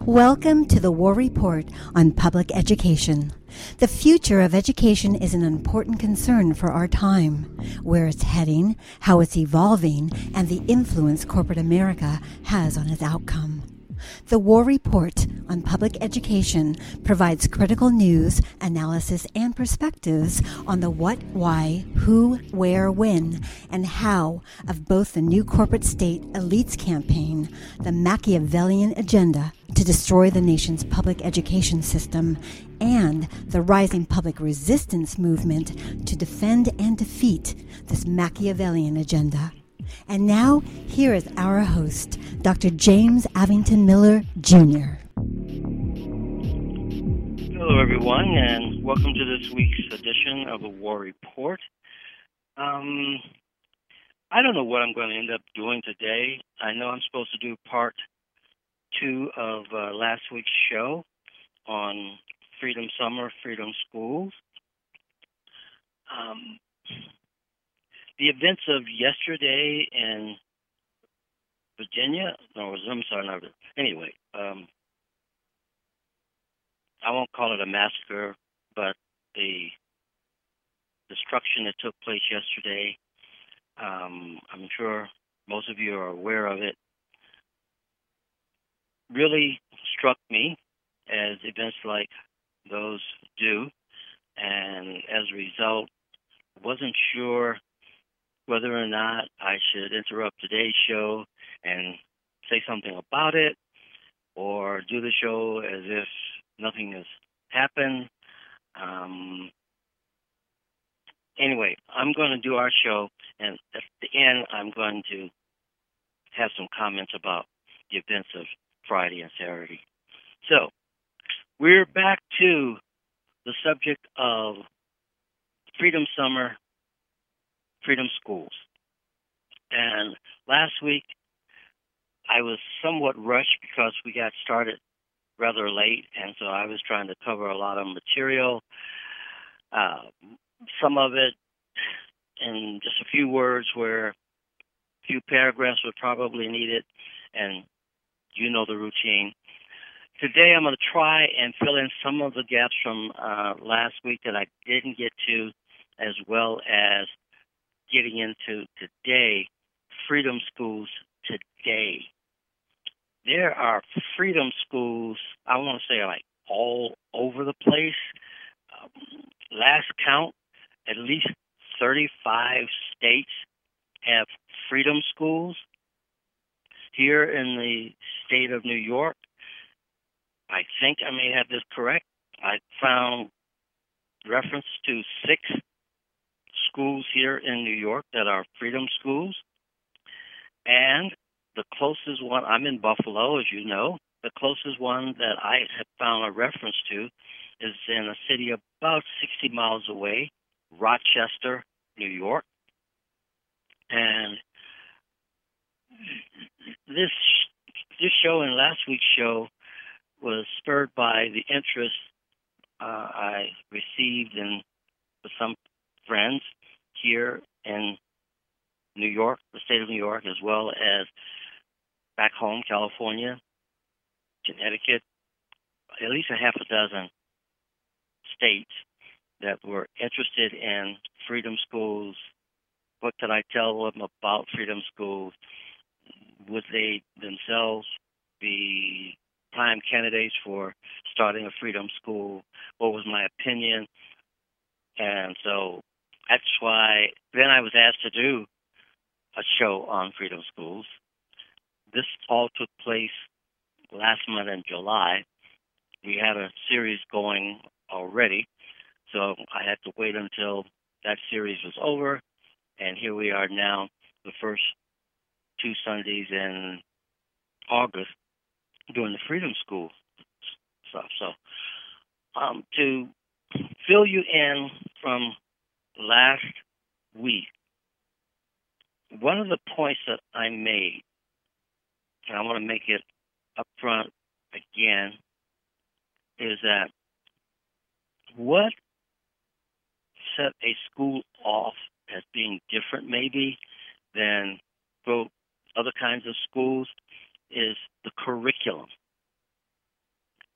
Welcome to the War Report on Public Education. The future of education is an important concern for our time. Where it's heading, how it's evolving, and the influence corporate America has on its outcome. The War Report on Public Education provides critical news, analysis, and perspectives on the what, why, who, where, when, and how of both the new corporate state elites campaign, the Machiavellian agenda to destroy the nation's public education system, and the rising public resistance movement to defend and defeat this Machiavellian agenda. And now, here is our host, Dr. James Avington Miller, Jr. Hello, everyone, and welcome to this week's edition of the War Report. I don't know what I'm going to end up doing today. I know I'm supposed to do part 2 of last week's show on Freedom Summer, Freedom Schools. The events of yesterday in Virginia, anyway, I won't call it a massacre, but the destruction that took place yesterday, I'm sure most of you are aware of it, really struck me, as events like those do, and as a result, wasn't sure whether or not I should interrupt today's show and say something about it, or do the show as if nothing has happened. Anyway, I'm going to do our show, and at the end, I'm going to have some comments about the events of Friday and Saturday. So, we're back to the subject of Freedom Summer, Freedom Schools. And last week, I was somewhat rushed because we got started rather late, and so I was trying to cover a lot of material. Some of it in just a few words where a few paragraphs were probably needed, and you know the routine. Today, I'm going to try and fill in some of the gaps from last week that I didn't get to, as well as getting into today, Freedom Schools today. There are Freedom Schools, I want to say, like all over the place. Last count, at least 35 states have Freedom Schools. Here in the state of New York, I think I may have this correct. I found reference to 6 schools here in New York that are Freedom Schools. And the closest one, I'm in Buffalo, as you know. The closest one that I have found a reference to is in a city about 60 miles away, Rochester, New York. And this show and last week's show was spurred by the interest I received with some friends here in New York, the state of New York, as well as back home, California, Connecticut, at least a half a dozen states that were interested in Freedom Schools. What could I tell them about Freedom Schools? Would they themselves be prime candidates for starting a Freedom School? What was my opinion? And so that's why then I was asked to do a show on Freedom Schools. This all took place last month in July. We had a series going already, so I had to wait until that series was over, and here we are now, the first 2 Sundays in August, doing the Freedom School stuff. So to fill you in from last week, one of the points that I made, and I want to make it up front again, is that what set a school off as being different maybe than other kinds of schools is the curriculum.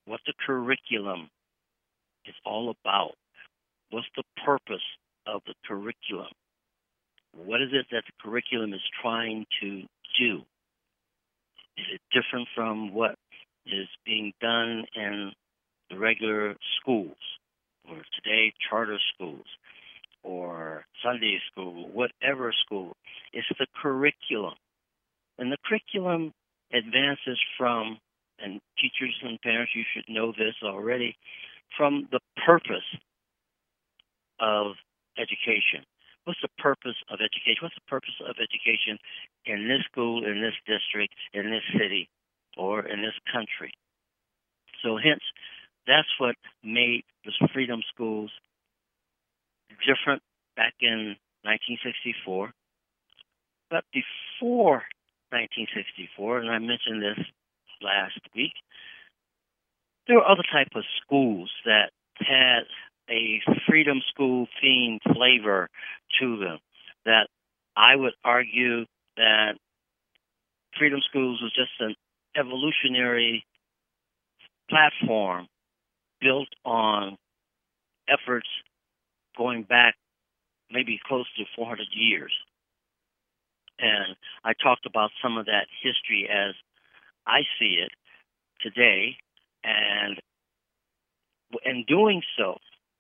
what the curriculum is all about. What's the purpose of the curriculum? What is it that the curriculum is trying to do? Is it different from what is being done in the regular schools, or today charter schools, or Sunday school, whatever school? It's the curriculum. And the curriculum advances from, and teachers and parents, you should know this already, from the purpose of education. What's the purpose of education? What's the purpose of education in this school, in this district, in this city, or in this country? So hence, that's what made the Freedom Schools different back in 1964. But before 1964, and I mentioned this last week, there were other type of schools that had a freedom school themed flavor to them, that I would argue that freedom schools was just an evolutionary platform built on efforts going back maybe close to 400 years. And I talked about some of that history as I see it today. And in doing so,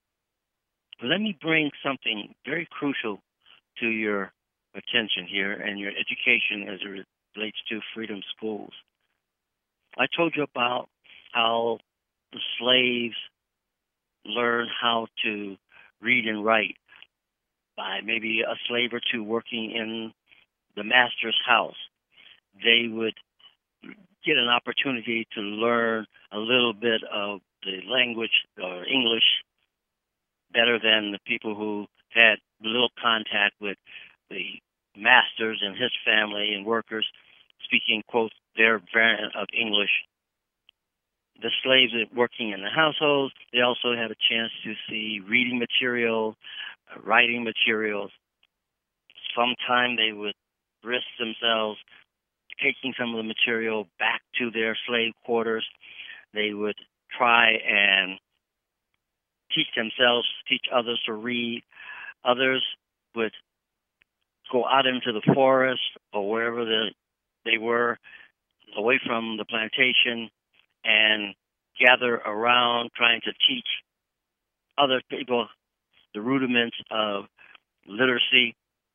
let me bring something very crucial to your attention here and your education as it relates to freedom schools. I told you about how the slaves learned how to read and write by maybe a slave or two working in the master's house. They would get an opportunity to learn a little bit of the language or English better than the people who had little contact with the masters and his family and workers speaking, quote, their variant of English. The slaves working in the households, they also had a chance to see reading material, writing materials. Sometime they would risk themselves taking some of the material back to their slave quarters. They would try and teach themselves, teach others to read. Others would go out into the forest or wherever they were, away from the plantation, and gather around trying to teach other people the rudiments of literacy.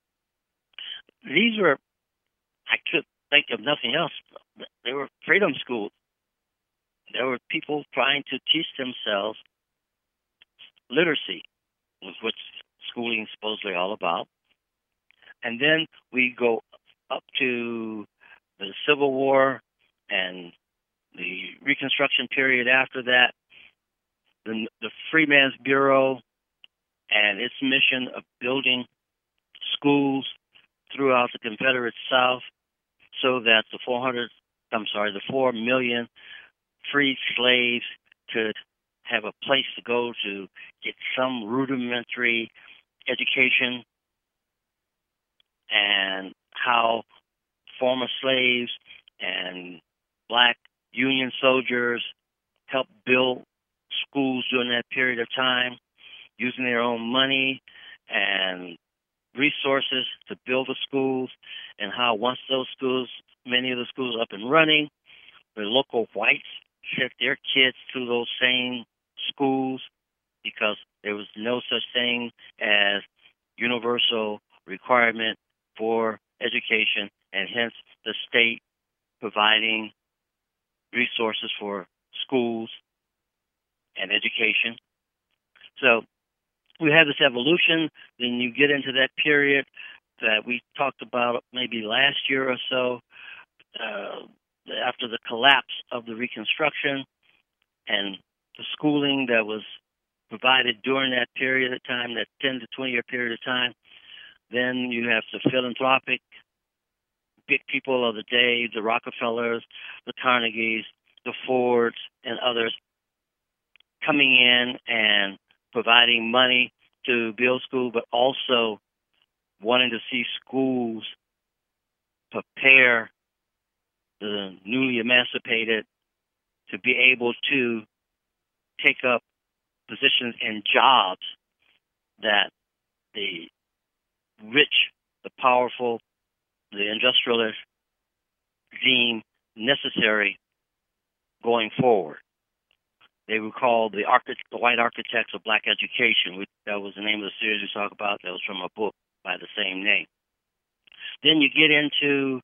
These were, I could think of nothing else. They were freedom schools. There were people trying to teach themselves literacy, which schooling is supposedly all about. And then we go up to the Civil War and the Reconstruction period after that, the Freedmen's Bureau and its mission of building schools throughout the Confederate South so that the 4 million freed slaves could have a place to go to get some rudimentary education, and how former slaves and black Union soldiers helped build schools during that period of time, using their own money and resources to build the schools, and how once those schools, many of the schools up and running, the local whites sent their kids to those same schools because there was no such thing as universal requirement for education, and hence the state providing resources for schools and education. So we have this evolution. Then you get into that period that we talked about maybe last year or so, after the collapse of the Reconstruction and the schooling that was provided during that period of time, that 10 to 20 year period of time. Then you have the philanthropic big people of the day, the Rockefellers, the Carnegies, the Fords, and others coming in and providing money to build schools, but also wanting to see schools prepare the newly emancipated to be able to take up positions and jobs that the rich, the powerful, the industrialists deem necessary going forward. They were called the White Architects of Black Education. That was the name of the series we talk about. That was from a book by the same name. Then you get into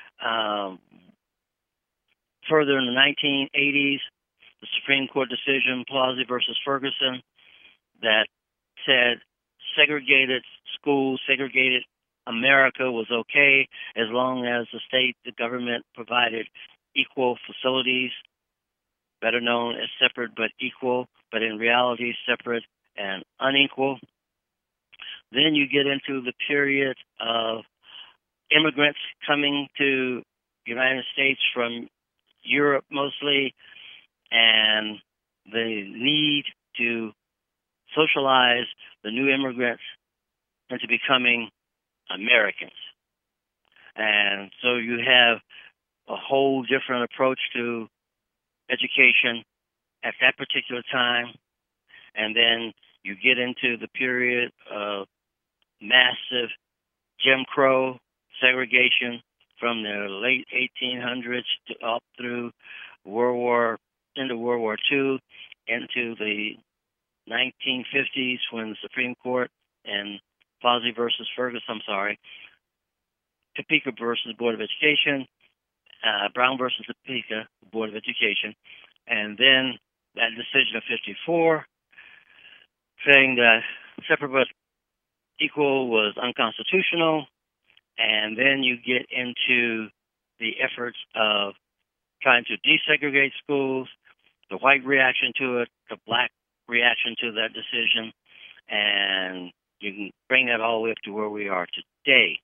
further in the 1980s, the Supreme Court decision, Plausi versus Ferguson, that said segregated schools, segregated America was okay as long as the government provided equal facilities, better known as separate but equal, but in reality separate and unequal. Then you get into the period of immigrants coming to the United States from Europe mostly, and the need to socialize the new immigrants into becoming Americans. And so you have a whole different approach to education at that particular time. And then you get into the period of massive Jim Crow segregation from the late 1800s to up through into World War II, into the 1950s when the Supreme Court and Plausi versus Ferguson, Topeka versus Board of Education, Brown versus Topeka, Board of Education, and then that decision of 54 saying that separate but equal was unconstitutional, and then you get into the efforts of trying to desegregate schools, the white reaction to it, the black reaction to that decision, and you can bring that all the way up to where we are today.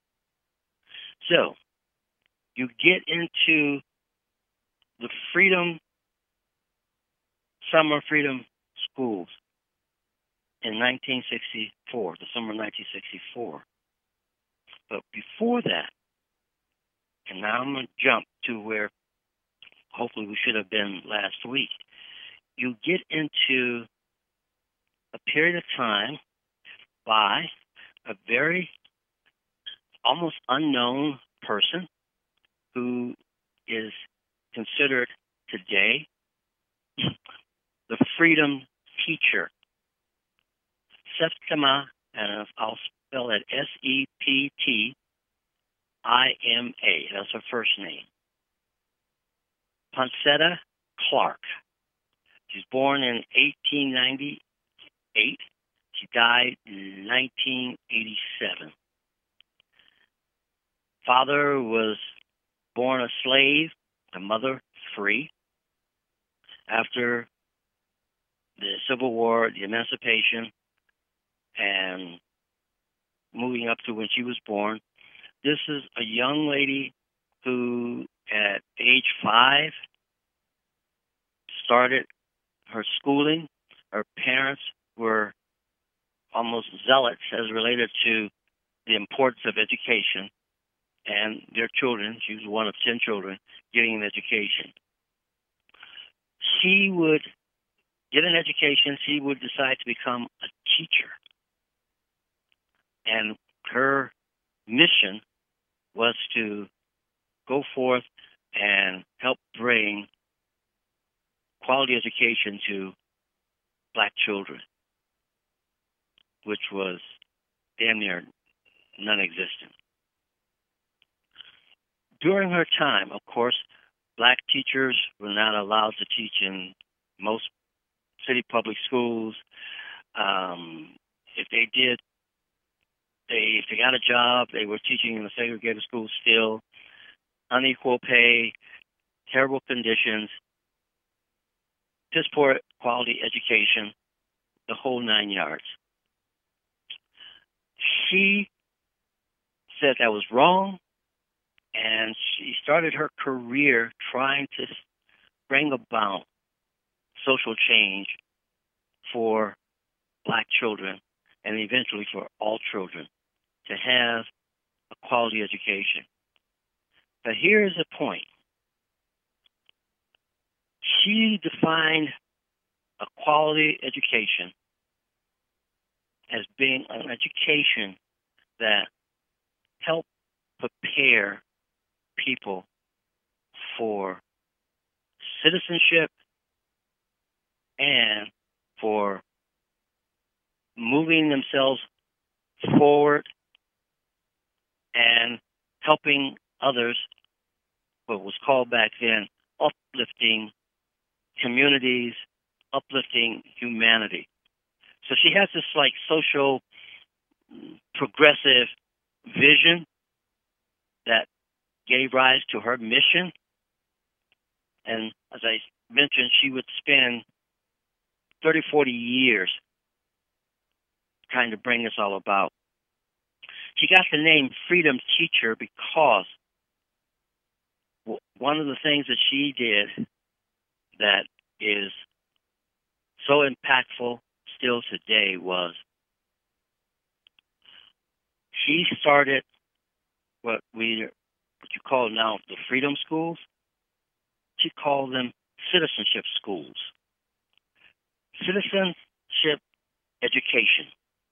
So you get into the summer freedom schools in 1964, the summer of 1964. But before that, and now I'm going to jump to where hopefully we should have been last week, you get into a period of time by a very almost unknown person who is considered today the freedom teacher. Septima, and I'll spell it Septima. That's her first name. Poncetta Clark. She's born in 1898. She died in 1987. Father was born a slave, the mother free. After the Civil War, the Emancipation, and moving up to when she was born, this is a young lady who, at age 5, started her schooling. Her parents were almost zealots as related to the importance of education and their children. She was one of 10 children getting an education. She would get an education. She would decide to become a teacher. And her mission was to go forth and help bring quality education to black children, which was damn near non-existent. During her time, of course, black teachers were not allowed to teach in most city public schools. If they did, if they got a job, they were teaching in the segregated schools still. Unequal pay, terrible conditions, piss poor quality education, the whole 9 yards. She said that was wrong, and she started her career trying to bring about social change for black children and eventually for all children to have a quality education. But here's the point. She defined a quality education as being an education that helped prepare people for citizenship and for moving themselves forward and helping others, what was called back then uplifting communities, uplifting humanity. So she has this like social progressive vision that gave rise to her mission. And as I mentioned, she would spend 30, 40 years trying to bring this all about. She got the name Freedom Teacher because one of the things that she did that is so impactful still today was she started what you call now the Freedom Schools. She called them citizenship schools. Citizenship education.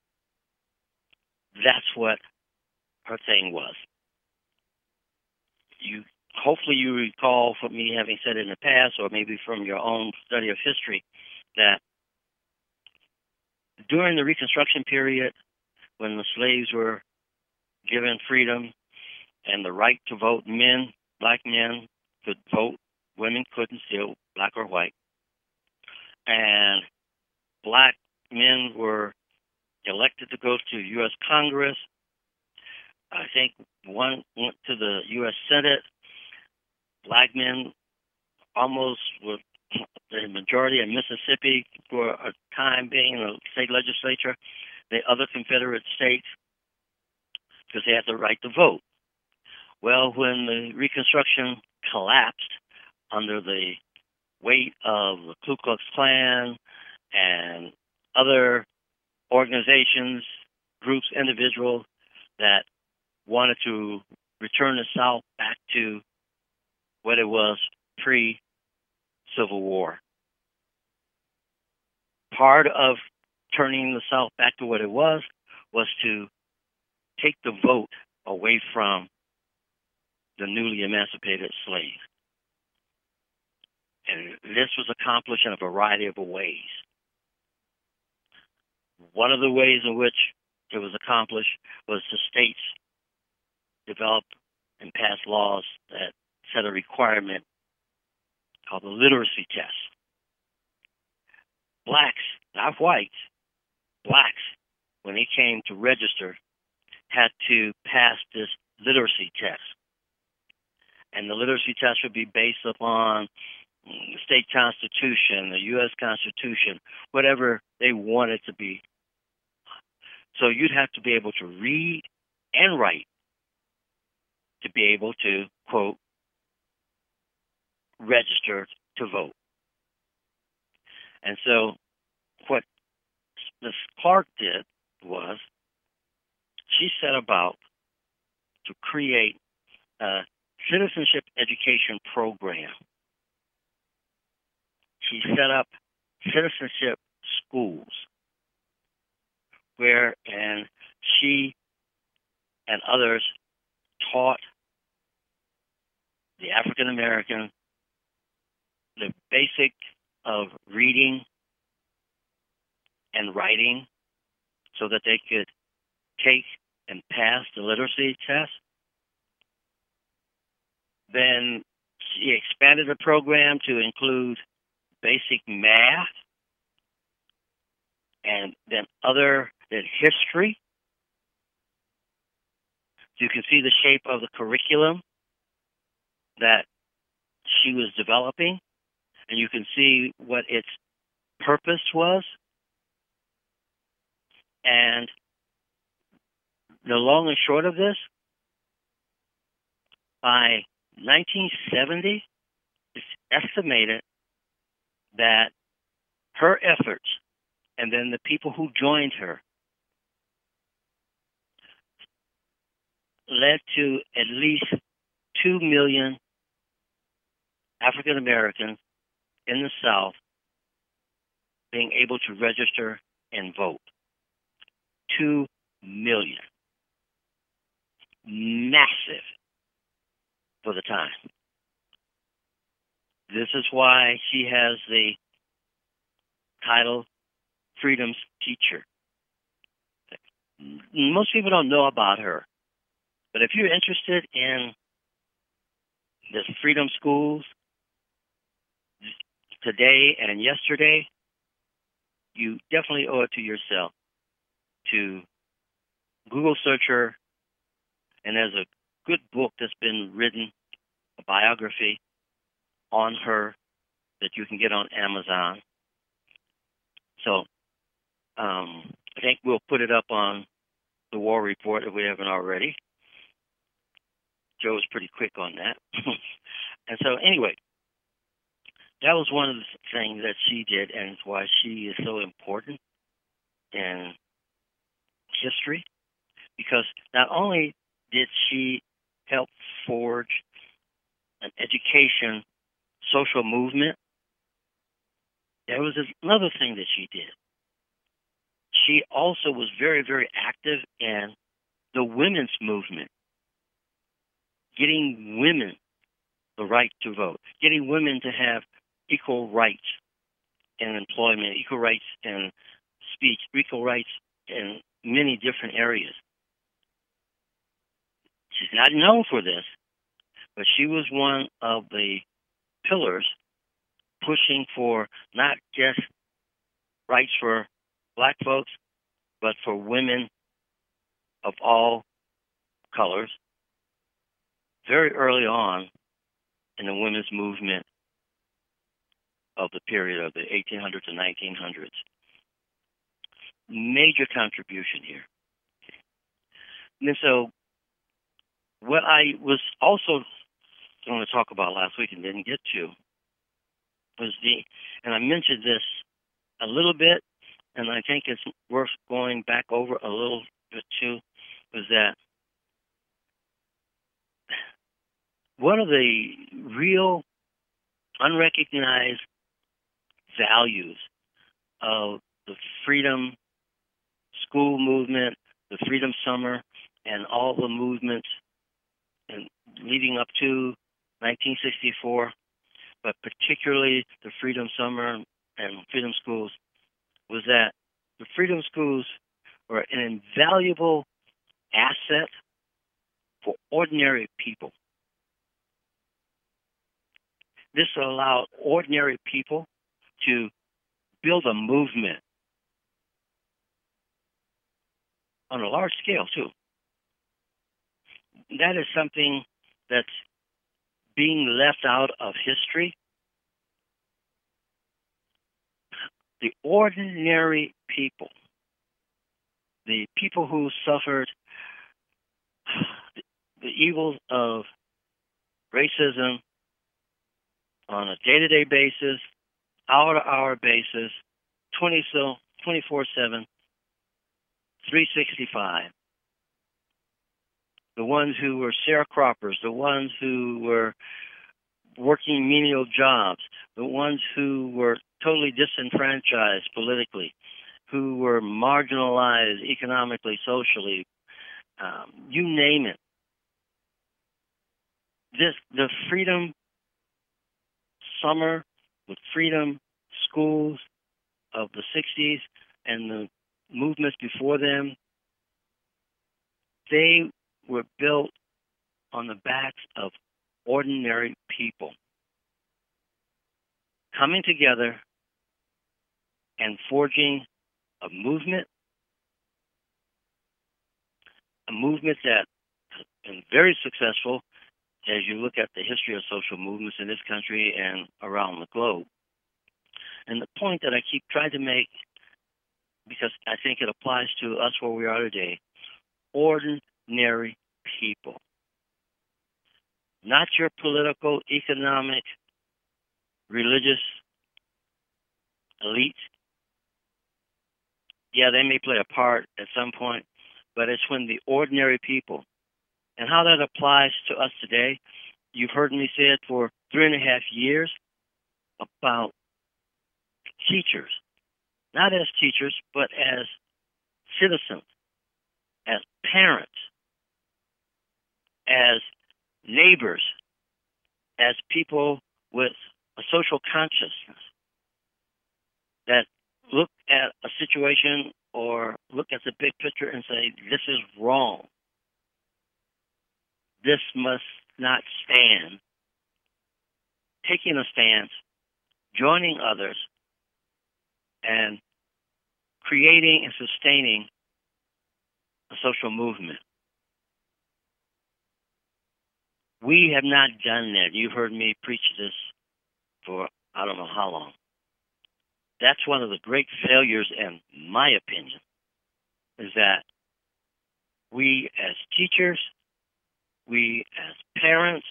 That's what her thing was. Hopefully you recall from me having said it in the past, or maybe from your own study of history, that during the Reconstruction period, when the slaves were given freedom and the right to vote, black men could vote, women couldn't, still black or white, and black men were elected to go to U.S. Congress. I think one went to the U.S. Senate. Black men almost were the majority in Mississippi for a time being in the state legislature, the other Confederate states, because they had the right to vote. Well, when the Reconstruction collapsed under the weight of the Ku Klux Klan and other organizations, groups, individuals that wanted to return the South back to what it was pre-Civil War. Part of turning the South back to what it was to take the vote away from the newly emancipated slave. And this was accomplished in a variety of ways. One of the ways in which it was accomplished was the states developed and passed laws that set a requirement called the literacy test. Blacks, not whites, blacks, when they came to register, had to pass this literacy test. And the literacy test would be based upon the state constitution, the U.S. Constitution, whatever they wanted to be. So you'd have to be able to read and write to be able to, quote, register to vote. And so what Ms. Clark did was she set about to create a citizenship education program. She set up citizenship schools and she and others taught the African American the basic of reading and writing so that they could take and pass the literacy test. Then she expanded the program to include basic math and then history. You can see the shape of the curriculum that she was developing, and you can see what its purpose was. And the long and short of this, by 1970, it's estimated that her efforts and then the people who joined her led to at least 2 million African Americans in the South being able to register and vote. 2 million. Massive for the time. This is why she has the title Freedom's Teacher. Most people don't know about her. But if you're interested in the Freedom Schools today and yesterday, you definitely owe it to yourself to Google search her. And there's a good book that's been written, a biography on her that you can get on Amazon. So I think we'll put it up on the War Report if we haven't already. Joe's pretty quick on that. And so anyway, that was one of the things that she did, and it's why she is so important in history, because not only did she help forge an education social movement, there was another thing that she did. She also was very, very active in the women's movement, getting women the right to vote, getting women to have equal rights in employment, equal rights in speech, equal rights in many different areas. She's not known for this, but she was one of the pillars pushing for not just rights for black folks, but for women of all colors very early on in the women's movement of the period of the 1800s and 1900s. Major contribution here. And so what I was also going to talk about last week and didn't get to was and I mentioned this a little bit, and I think it's worth going back over a little bit too, was that one of the real unrecognized values of the Freedom School movement, the Freedom Summer, and all the movements and leading up to 1964, but particularly the Freedom Summer and Freedom Schools, was that the Freedom Schools were an invaluable asset for ordinary people. This allowed ordinary people to build a movement on a large scale, too. That is something that's being left out of history. The ordinary people, the people who suffered the evils of racism on a day-to-day basis, hour-to-hour basis, 24/7, 365. The ones who were sharecroppers, the ones who were working menial jobs, the ones who were totally disenfranchised politically, who were marginalized economically, socially, you name it. The Freedom Summer, the Freedom Schools of the 60s and the movements before them, they were built on the backs of ordinary people coming together and forging a movement that has been very successful as you look at the history of social movements in this country and around the globe. And the point that I keep trying to make, because I think it applies to us where we are today, ordinary people. Not your political, economic, religious elite. Yeah, they may play a part at some point, but it's when the ordinary people. And how that applies to us today, you've heard me say it for 3.5 years about teachers, not as teachers, but as citizens, as parents, as neighbors, as people with a social consciousness that look at a situation or look at the big picture and say, this is wrong. This must not stand. Taking a stance, joining others, and creating and sustaining a social movement. We have not done that. You've heard me preach this for I don't know how long. That's one of the great failures, in my opinion, is that we as teachers, we as parents,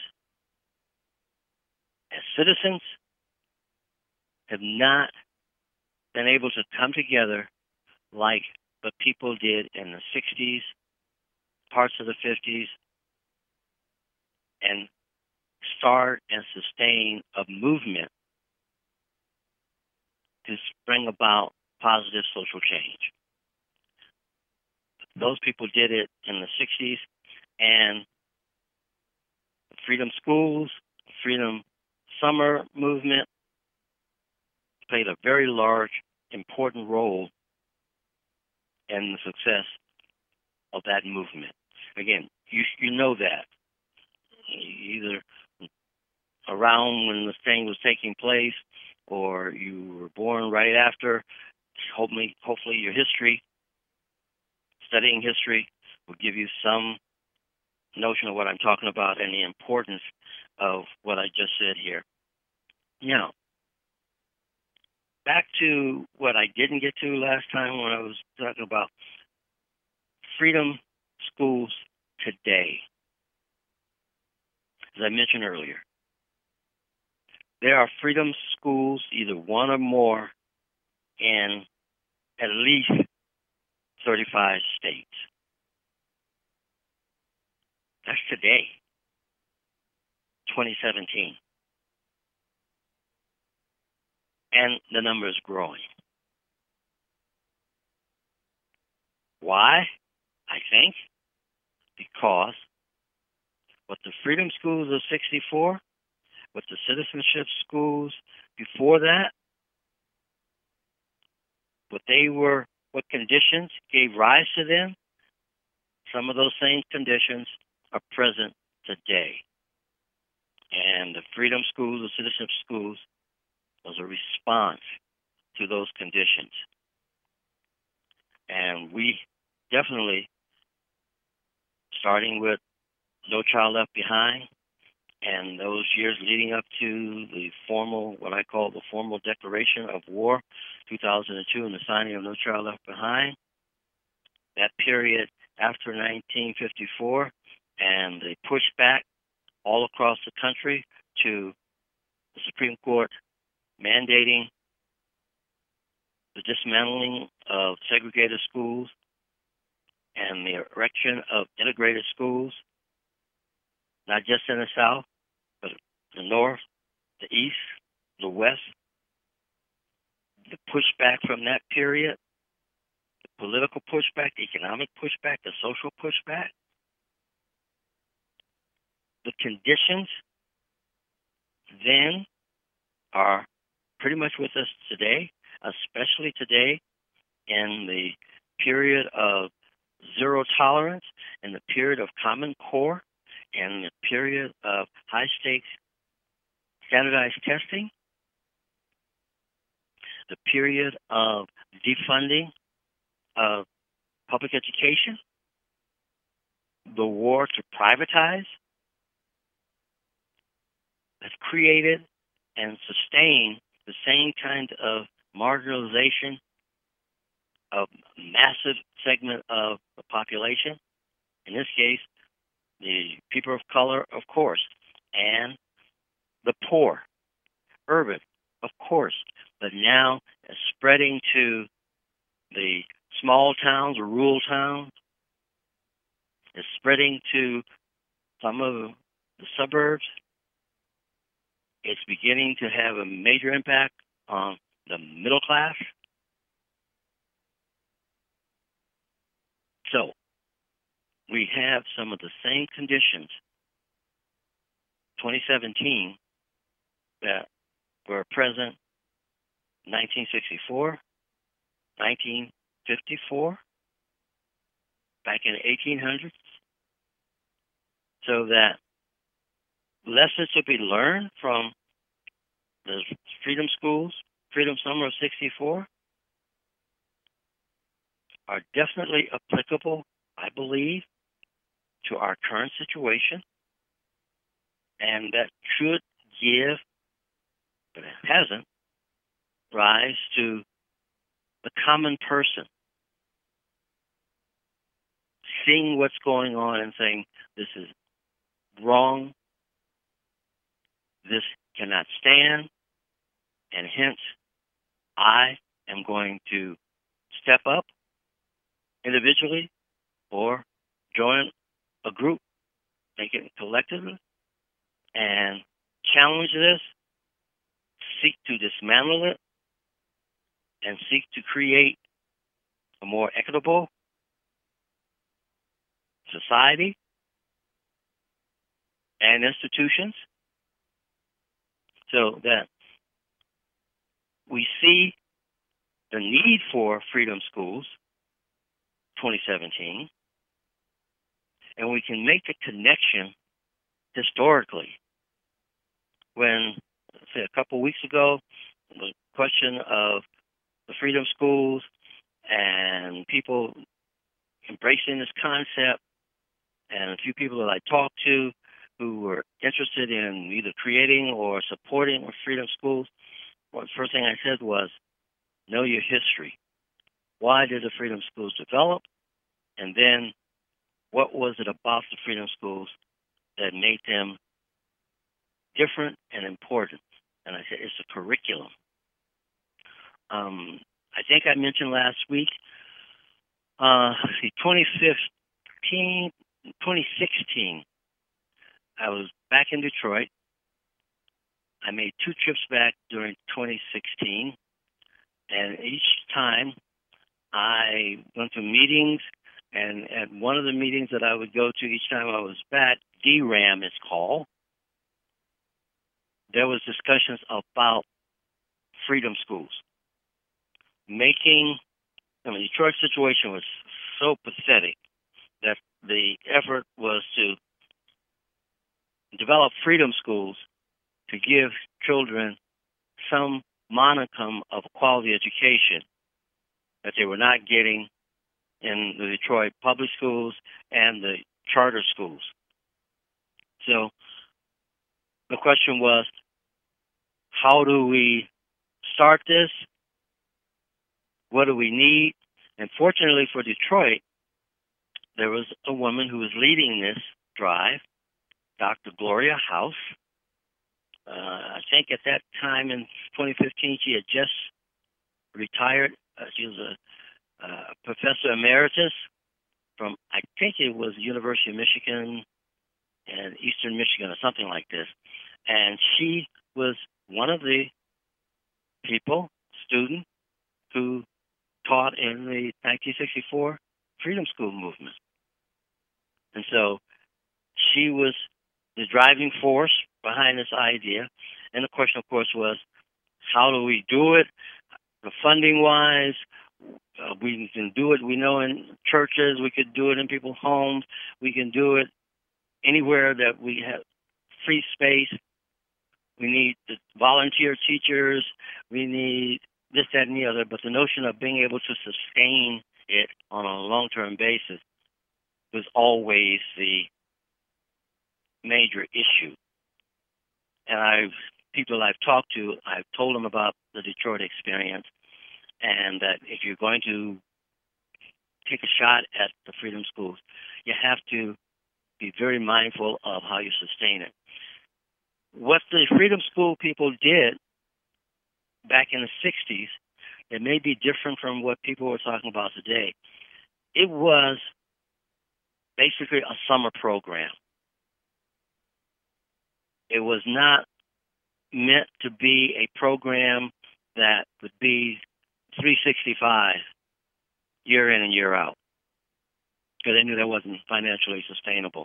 as citizens, have not been able to come together like the people did in the 60s, parts of the 50s, and start and sustain a movement to bring about positive social change. Those people did it in the 60s, and Freedom Schools, Freedom Summer movement played a very large, important role in the success of that movement. Again, you know that. Either around when the thing was taking place or you were born right after. Hopefully your history, studying history, will give you some notion of what I'm talking about and the importance of what I just said here. Now, back to what I didn't get to last time when I was talking about Freedom Schools today. As I mentioned earlier, there are Freedom Schools, either one or more, in at least 35 states. That's today, 2017. And the number is growing. Why? I think because what the Freedom Schools of 64, what the citizenship schools before that, what conditions gave rise to them, some of those same conditions are present today. And the Freedom Schools, the citizenship schools, was a response to those conditions. And we definitely, starting with No Child Left Behind, and those years leading up to the formal, what I call the formal declaration of war, 2002, and the signing of No Child Left Behind, that period after 1954, and the pushback all across the country to the Supreme Court mandating the dismantling of segregated schools and the erection of integrated schools, not just in the South, but the North, the East, the West. The pushback from that period, the political pushback, the economic pushback, the social pushback, the conditions then are pretty much with us today, especially today in the period of zero tolerance, in the period of Common Core, and the period of high-stakes standardized testing, the period of defunding of public education, the war to privatize, has created and sustained the same kind of marginalization of a massive segment of the population, in this case, the people of color, of course, and the poor, urban, of course, but now it's spreading to the small towns or rural towns. It's spreading to some of the suburbs. It's beginning to have a major impact on the middle class. we have some of the same conditions, 2017, that were present 1964, 1954, back in the 1800s, so that lessons to be learned from the Freedom Schools, Freedom Summer of 64, are definitely applicable, I believe, to our current situation, and that should give, but it hasn't, rise to the common person seeing what's going on and saying, this is wrong, this cannot stand, and hence I am going to step up individually or join a group, make it collectively, and challenge this, seek to dismantle it, and seek to create a more equitable society and institutions, so that we see the need for freedom schools, 2017, and we can make the connection historically. When, say, a couple of weeks ago, the question of the freedom schools and people embracing this concept, and a few people that I talked to who were interested in either creating or supporting freedom schools, well, the first thing I said was, know your history. Why did the freedom schools develop? And then what was it about the freedom schools that made them different and important? And I said, it's a curriculum. I think I mentioned last week, 2016, I was back in Detroit. I made 2 trips back during 2016, and each time I went to meetings, and at one of the meetings that I would go to each time I was back, DRAM is called, there was discussions about freedom schools. Detroit's situation was so pathetic that the effort was to develop freedom schools to give children some modicum of quality education that they were not getting in the Detroit public schools and the charter schools. So the question was, how do we start this? What do we need? And fortunately for Detroit, there was a woman who was leading this drive, Dr. Gloria House. I think at that time in 2015, she had just retired. She was a professor emeritus from, I think it was University of Michigan and Eastern Michigan or something like this. And she was one of the students, who taught in the 1964 Freedom School movement. And so she was the driving force behind this idea. And the question, of course, was, how do we do it? The funding-wise, we can do it, we know, in churches. We could do it in people's homes. We can do it anywhere that we have free space. We need the volunteer teachers. We need this, that, and the other. But the notion of being able to sustain it on a long-term basis was always the major issue. And people I've talked to, I've told them about the Detroit experience, and that if you're going to take a shot at the freedom schools, you have to be very mindful of how you sustain it. What the freedom school people did back in the 60s, it may be different from what people are talking about today. It was basically a summer program. It was not meant to be a program that would be 365 year in and year out. because they knew that wasn't financially sustainable.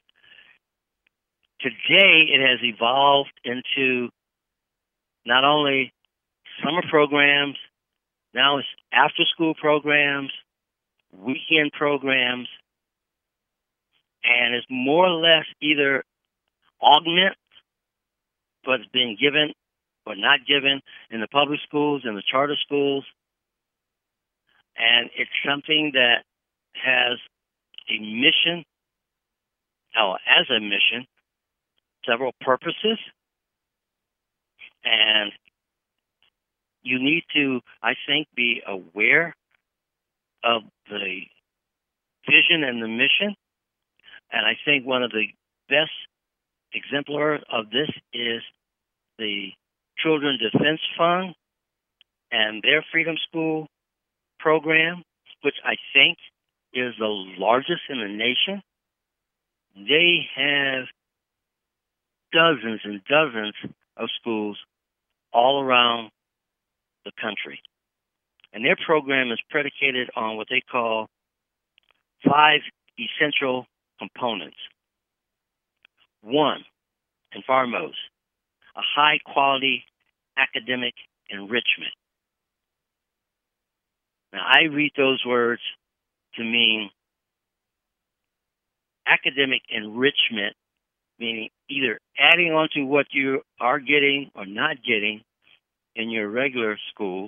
Today, it has evolved into not only summer programs, now it's after-school programs, weekend programs, and it's more or less either augment what's being given or not given in the public schools and the charter schools. And it's something that has a mission, or as a mission, several purposes. And you need to, I think, be aware of the vision and the mission. And I think one of the best exemplars of this is the Children's Defense Fund and their Freedom School program, which I think is the largest in the nation. They have dozens and dozens of schools all around the country. And their program is predicated on what they call 5 essential components. One, and foremost, a high-quality academic enrichment. Now, I read those words to mean academic enrichment, meaning either adding on to what you are getting or not getting in your regular school,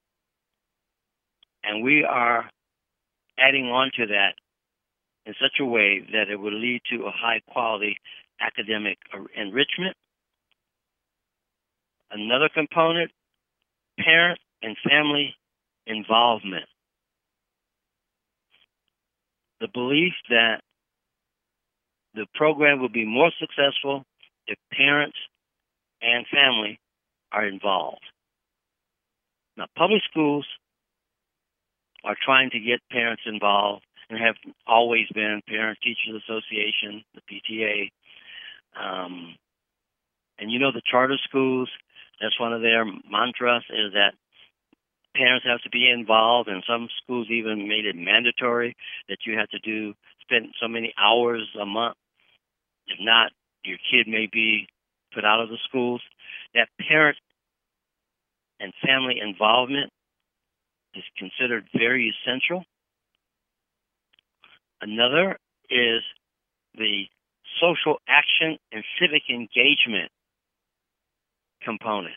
and we are adding on to that in such a way that it will lead to a high-quality academic enrichment. Another component, parent and family involvement. The belief that the program will be more successful if parents and family are involved. Now, public schools are trying to get parents involved and have always been, Parent Teachers Association, the PTA. And you know, the charter schools, that's one of their mantras, is that parents have to be involved, and some schools even made it mandatory that you have to spend so many hours a month. If not, your kid may be put out of the schools. That parent and family involvement is considered very essential. Another is the social action and civic engagement component.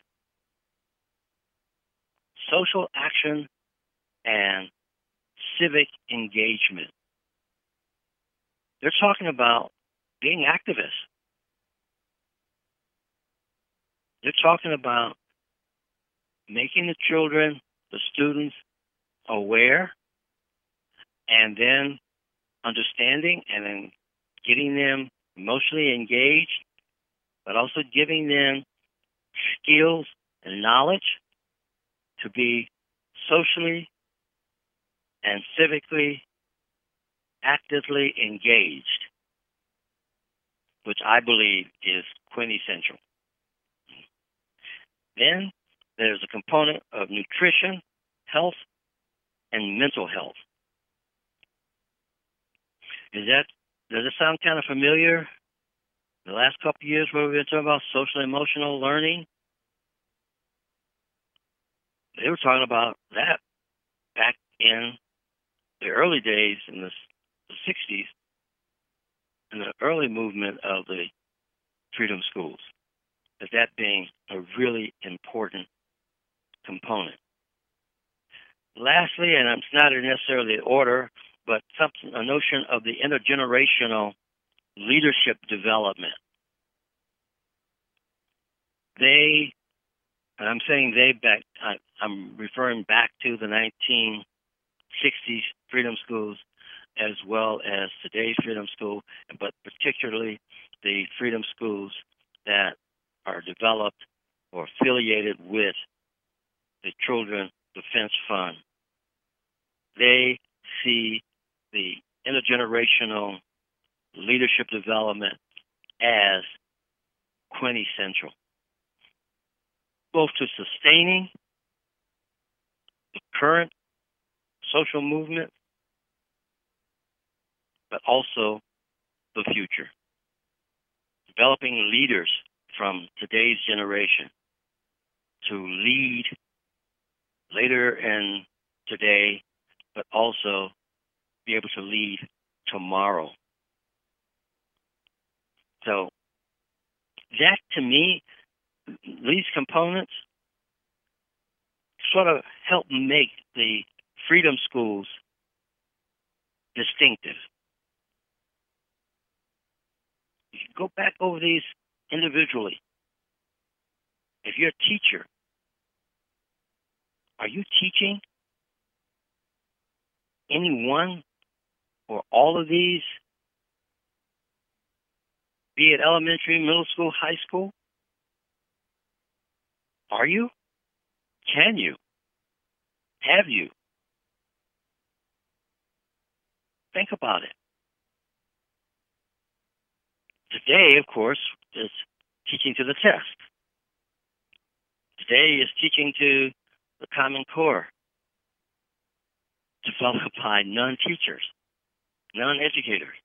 Social action and civic engagement. They're talking about being activists. They're talking about making the children, the students, aware, and then understanding, and then getting them emotionally engaged, but also giving them skills and knowledge to be socially and civically actively engaged, which I believe is quintessential. Then there's a component of nutrition, health, and mental health. Does it sound kind of familiar? The last couple of years where we've been talking about social emotional learning, they were talking about that back in the early days in the 60s, in the early movement of the freedom schools, as that being a really important component. Lastly, and it's not necessarily in order, but a notion of the intergenerational leadership development. And I'm saying I'm referring back to the 1960s freedom schools as well as today's freedom school, but particularly the freedom schools that are developed or affiliated with the Children's Defense Fund. They see the intergenerational leadership development as quintessential, both to sustaining the current social movement but also the future. Developing leaders from today's generation to lead later in today, but also be able to lead tomorrow. So that, to me, these components sort of help make the freedom schools distinctive. You can go back over these individually. If you're a teacher, are you teaching any one or all of these, be it elementary, middle school, high school? Are you? Can you? Have you? Think about it. Today, of course, is teaching to the test. Today is teaching to the Common Core, developed by non-teachers, non-educators,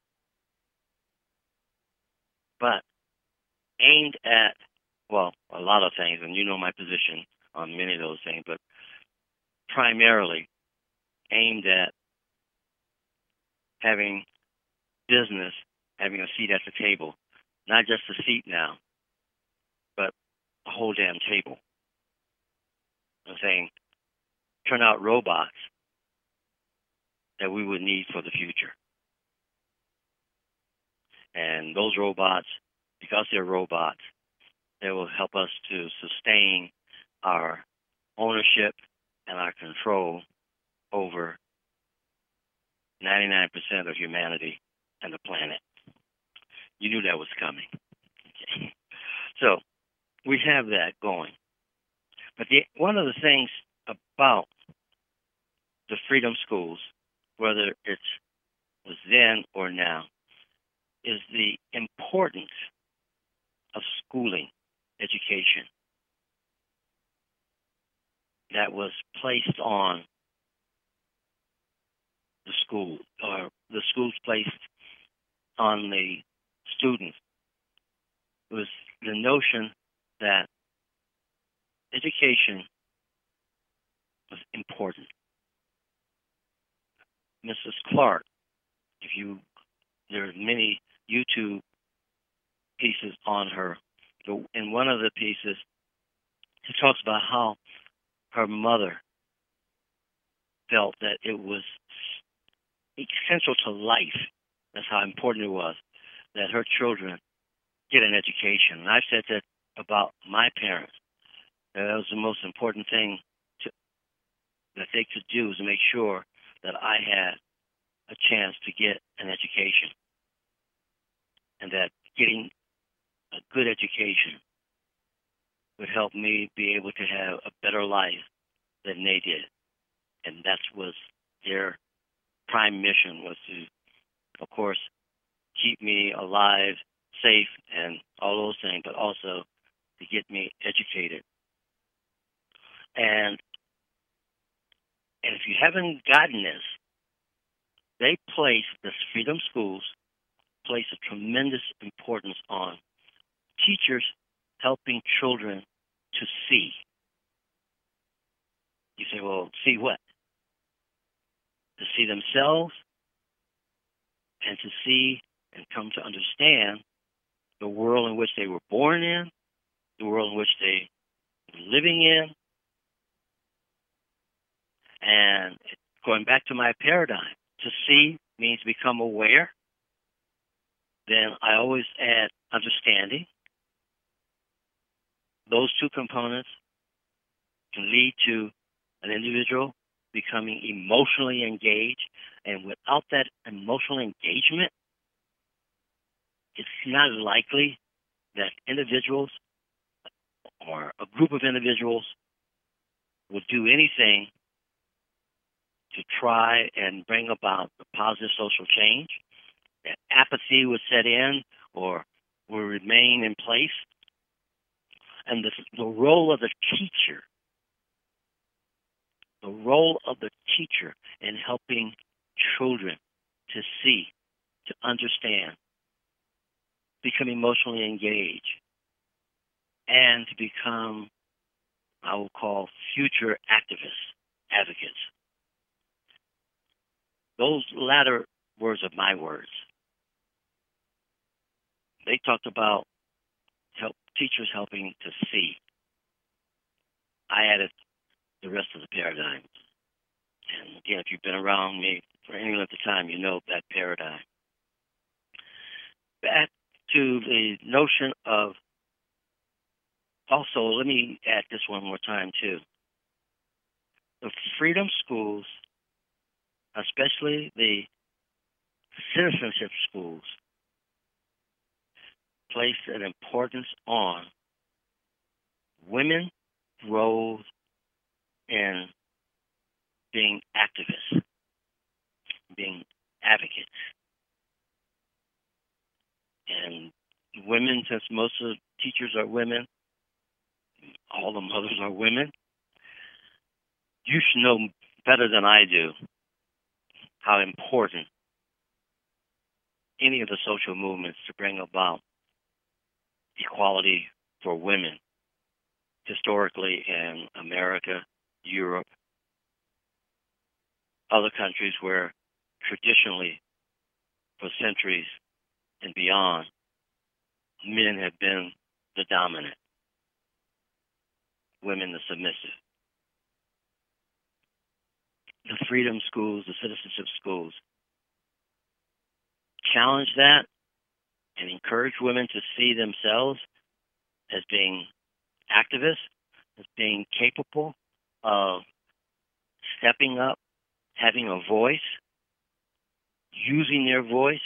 but aimed at, well, a lot of things, and you know my position on many of those things, but primarily aimed at having business, having a seat at the table, not just a seat now, but a whole damn table. I'm saying, turn out robots that we would need for the future. And those robots, because they're robots, they will help us to sustain our ownership and our control over 99% of humanity and the planet. You knew that was coming. Okay. So we have that going. But one of the things about the freedom schools, whether it was then or now, is the importance of schooling, education, that was placed on the school, or the schools placed on the students. It was the notion that education was important. Mrs. Clark, there's many YouTube pieces on her. In one of the pieces, she talks about how her mother felt that it was essential to life. That's how important it was that her children get an education. And I've said that about my parents. That was the most important thing that they could do, was to make sure that I had a chance to get an education, and that getting a good education would help me be able to have a better life than they did. And that was their prime mission, was to, of course, keep me alive, safe, and all those things, but also to get me educated. And if you haven't gotten this, they place, the freedom schools place a tremendous importance on teachers helping children to see. You say, well, see what? To see themselves, and to see and come to understand the world in which they were born in, the world in which they were living in. And going back to my paradigm, to see means become aware. Then I always add understanding. Those two components can lead to an individual becoming emotionally engaged. And without that emotional engagement, it's not likely that individuals or a group of individuals will do anything to try and bring about a positive social change. That apathy would set in or will remain in place. And the role of the teacher in helping children to see, to understand, become emotionally engaged, and to become, I will call, future activists, advocates. Those latter words are my words. They talked about teachers helping to see. I added the rest of the paradigm. And again, if you've been around me for any length of time, you know that paradigm. Back to the notion of, also, let me add this one more time, too. The freedom schools, especially the citizenship schools, place an importance on women's roles in being activists, being advocates. And women, since most of the teachers are women, all the mothers are women, you should know better than I do how important any of the social movements to bring about equality for women historically in America, Europe, other countries where traditionally for centuries and beyond, men have been the dominant, women the submissive. The freedom schools, the citizenship schools, challenge that and encourage women to see themselves as being activists, as being capable of stepping up, having a voice, using their voice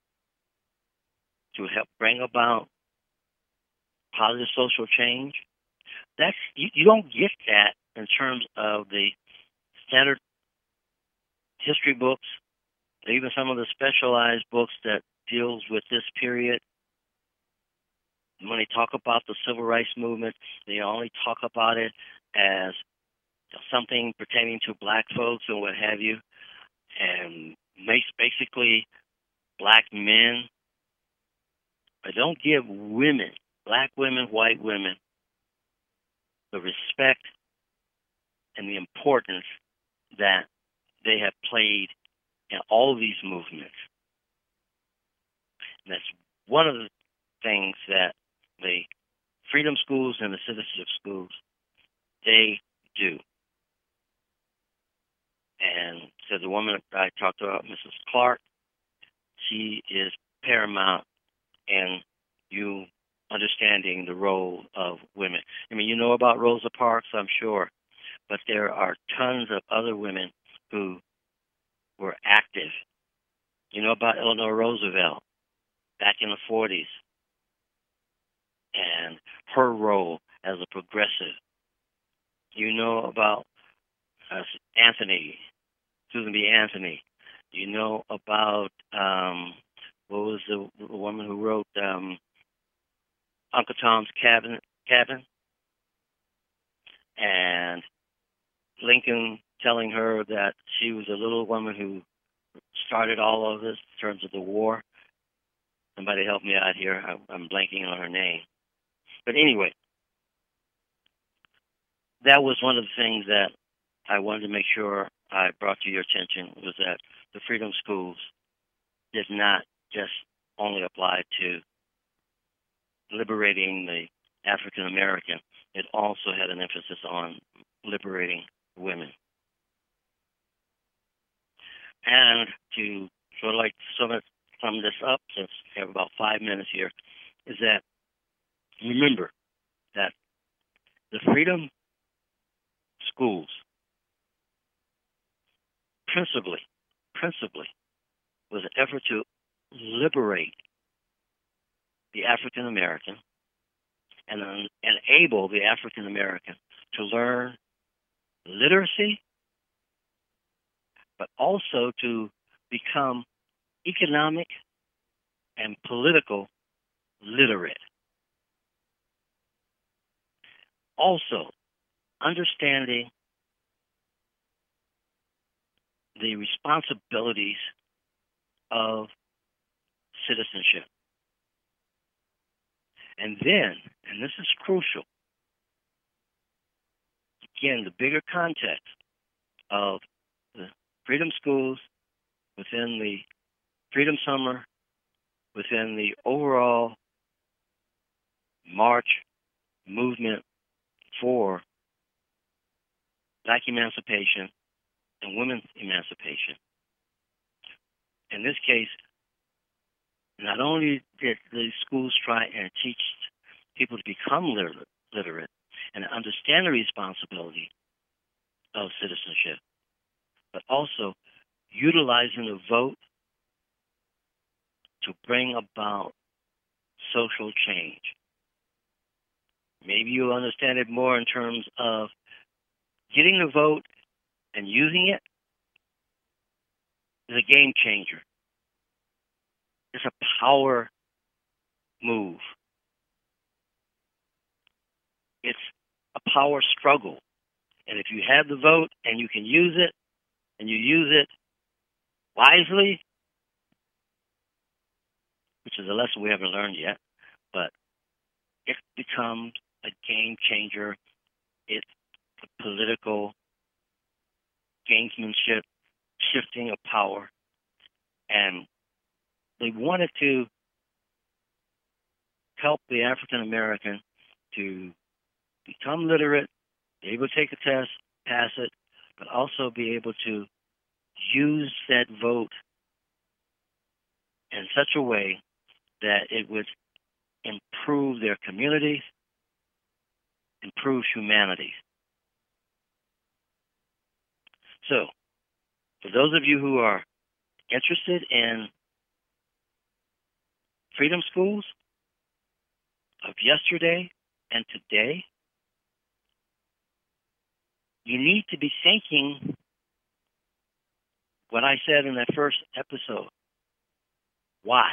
to help bring about positive social change. That's you don't get that in terms of the standard history books, even some of the specialized books that deals with this period. When they talk about the civil rights movement, they only talk about it as something pertaining to black folks and what have you, and makes basically black men. But don't give women, black women, white women, the respect and the importance that they have played in all of these movements. And that's one of the things that the freedom schools and the citizenship schools, they do. And so the woman I talked about, Mrs. Clark, she is paramount in you understanding the role of women. I mean, you know about Rosa Parks, I'm sure, but there are tons of other women who were active. You know about Eleanor Roosevelt back in the 40s and her role as a progressive. You know about Susan B. Anthony. You know about, what was the woman who wrote Uncle Tom's Cabin? And Lincoln telling her that she was a little woman who started all of this in terms of the war. Somebody help me out here. I'm blanking on her name. But anyway, that was one of the things that I wanted to make sure I brought to your attention, was that the freedom schools did not just only apply to liberating the African American. It also had an emphasis on liberating women. And to sort of like sum this up, since we have about 5 minutes here, is that remember that the freedom schools principally was an effort to liberate the African American and enable the African American to learn literacy, but also to become economic and political literate. Also, understanding the responsibilities of citizenship. And then, and this is crucial, again, the bigger context of the Freedom Schools within the Freedom Summer, within the overall march movement for black emancipation and women's emancipation. In this case, not only did the schools try and teach people to become literate and understand the responsibility of citizenship, but also utilizing the vote to bring about social change. Maybe you'll understand it more in terms of getting the vote and using it is a game changer. It's a power move. It's a power struggle. And if you have the vote and you can use it, and you use it wisely, which is a lesson we haven't learned yet, but it becomes a game changer. It's a political gamesmanship, shifting of power. And they wanted to help the African American to become literate, be able to take a test, pass it, but also be able to use that vote in such a way that it would improve their communities, improve humanity. So, for those of you who are interested in Freedom Schools of yesterday and today, you need to be thinking what I said in that first episode. Why?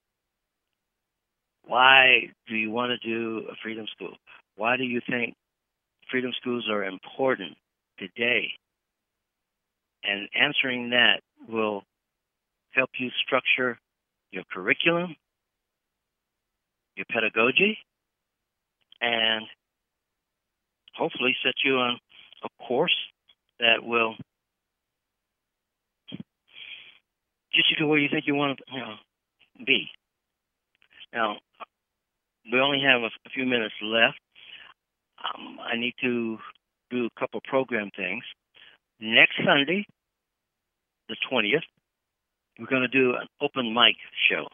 Why do you want to do a Freedom School? Why do you think Freedom Schools are important today? And answering that will help you structure your curriculum, your pedagogy, and hopefully set you on a course that will get you to where you think you want to be. Now, we only have a few minutes left. I need to do a couple program things. Next Sunday, the 20th, we're going to do an open mic show.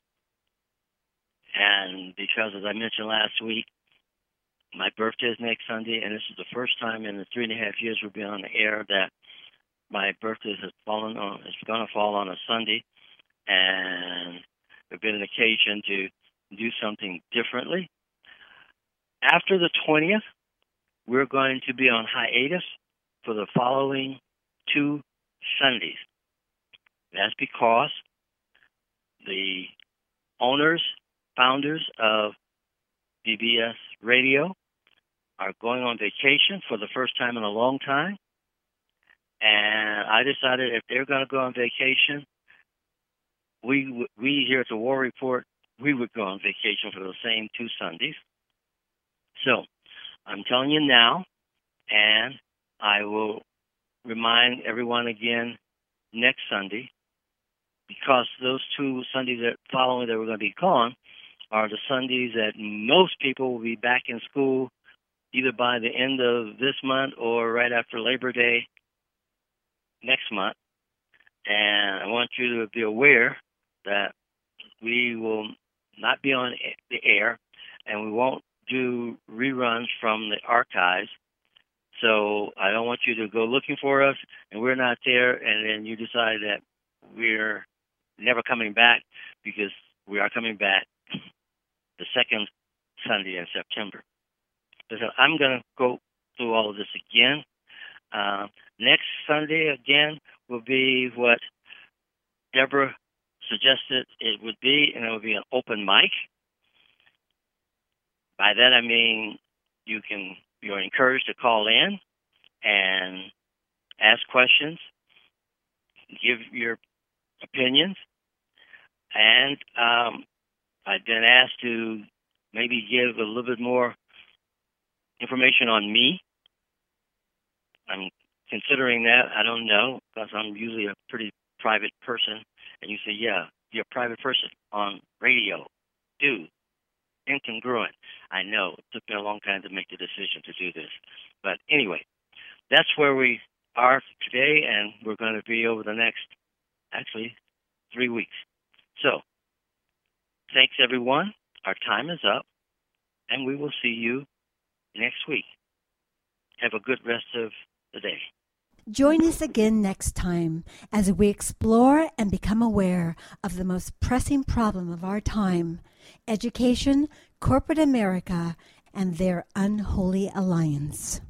And because, as I mentioned last week, my birthday is next Sunday, and this is the first time in the 3.5 years we've been on the air that my birthday is going to fall on a Sunday, and there's been an occasion to do something differently. After the 20th, we're going to be on hiatus for the following 2 Sundays. That's because the owners, founders of BBS Radio are going on vacation for the first time in a long time. And I decided if they're going to go on vacation, we here at the War Report, we would go on vacation for the same 2 Sundays. So I'm telling you now, and I will remind everyone again next Sunday, because those 2 Sundays that following that we're going to be gone are the Sundays that most people will be back in school either by the end of this month or right after Labor Day next month. And I want you to be aware that we will not be on the air, and we won't do reruns from the archives. So I don't want you to go looking for us, and we're not there, and then you decide that we're never coming back, because we are coming back the second Sunday in September. So I'm going to go through all of this again. Next Sunday, again, will be what Deborah suggested it would be, and it would be an open mic. By that I mean you're encouraged to call in and ask questions, give your opinions, and I've been asked to maybe give a little bit more information on me. I'm considering that. I don't know, because I'm usually a pretty private person. And you say, yeah, you're a private person on radio. Dude, incongruent. I know. It took me a long time to make the decision to do this. But anyway, that's where we are today, and we're going to be over the next, actually, 3 weeks. So, thanks, everyone. Our time is up, and we will see you next week. Have a good rest of the day. Join us again next time as we explore and become aware of the most pressing problem of our time: education, corporate America, and their unholy alliance.